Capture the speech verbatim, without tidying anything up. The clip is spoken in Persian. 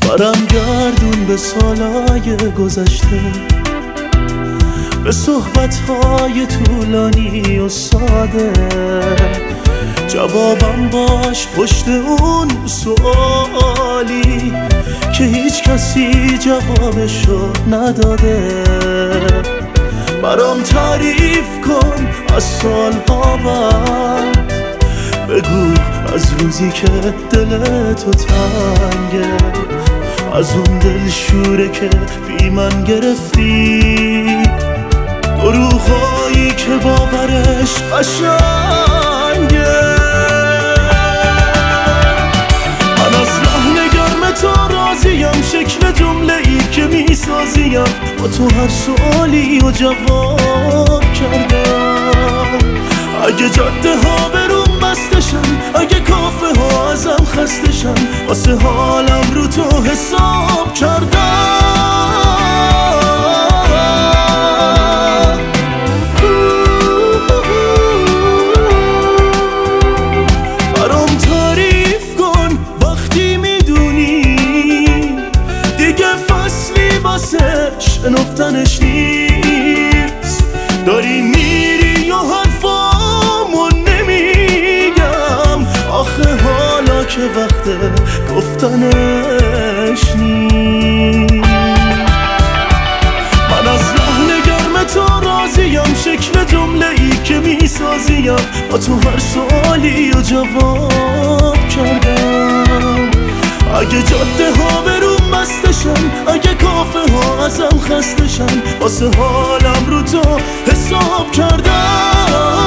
برم گردون به سالای گذشته، به صحبتهای طولانی و ساده. جوابم باش پشت اون سوالی که هیچ کسی جوابشو نداده. برام تعریف کن از سالها بعد، بگو از روزی که دلتو تنگه، از اون دلشوره که بی من گرفتی، دروغایی که باورش قشنگه. من از لحن گرم تو راضیم، شکل جمله ای که میسازیم با تو هر سوالی و جواب کردم. اگه جاده ها بروم بستشن، اگه کافه ها ازم خستشن، واسه حالم رو تو حساب کردم. برام تعریف کن وقتی میدونی دیگه فصلی واسه شنفتنش نیست. داری میری یا حرفامو نمیگم، آخه حالا که وقت گفتنش نیست. من از لحن گرم تو راضیم، شکل جمله ای که میسازیم با تو هر سوالی و جواب کردم. اگه جاده ها بروم بستشن، اگه کافه ها ازم خستشن، واسه حالم رو تو حساب کردم.